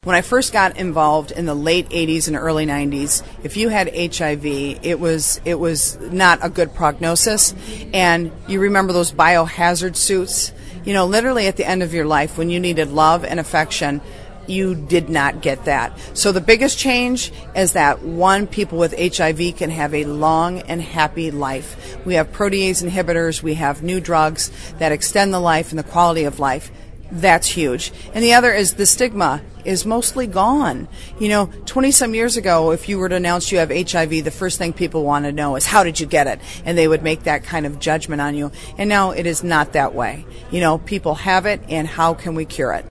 When I first got involved in the late 80s and early 90s, if you had HIV, it was not a good prognosis. And you remember those biohazard suits? You know, literally at the end of your life when you needed love and affection, you did not get that. So the biggest change is that, one, people with HIV can have a long and happy life. We have protease inhibitors, we have new drugs that extend the life and the quality of life. That's huge. And the other is the stigma is mostly gone. You know, 20-some years ago, if you were to announce you have HIV, the first thing people want to know is, how did you get it? And they would make that kind of judgment on you. And now it is not that way. You know, people have it, and how can we cure it?